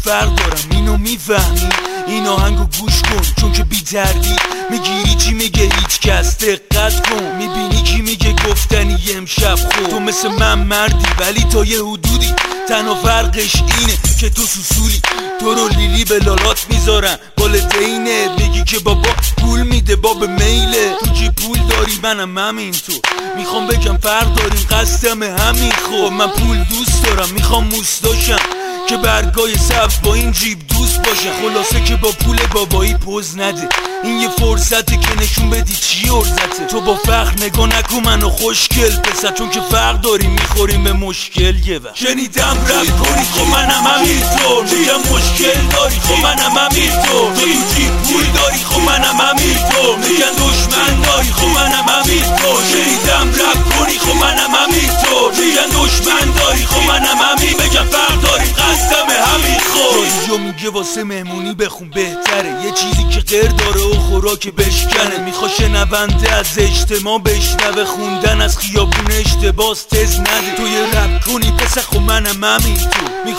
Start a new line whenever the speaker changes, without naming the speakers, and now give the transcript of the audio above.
فرق دارم، اینو میفهمی؟ این آهنگو گوش کن چون که بی تردید میگیری چی میگه هیچ کس، دقت کن میبینی کی میگه گفتنی امشب خود. تو مثل من مردی ولی تا یه حدودی، تنها فرقش اینه که تو سوسولی. تو رو لیلی به لالات میذارن والدینه، بگی که بابا پول میده باب میله. تو جی پول داری منم همین، تو میخوام بگم فرق داریم قصدم همین. خب من پول دوست دارم، میخوام موستاشم که برگای سبز با این جیب دوست باشه. خلاصه که با پول بابایی پوز نده، این یه فرصته که نشون بدی چی ارزته. تو با فخر نگاه نکن منو خوشگل پسر، چون که فرق داریم میخوریم به مشکل. یه وقت شنیدم رپ کنی خب منم همینطور، میگم مشکل داری خب منم همینطور. تو جیب پول داری خب منم همینطور، میگن دشمن داری خب منم همینطور. شنیدم رپ کنی خب منم همینطور، میگن دشمن داری خب منم همین. بگم فرق داریم قصدم همین. خود میگه واسه مهمونی بخون بهتره، یه چیزی که غیر داره و خوراک بشکنه. میخوا شنونده از اجتماع بشنوه، خوندن از خیابون اشتباس تز نده. تو یه رپ کنی پس خب منم همین. تو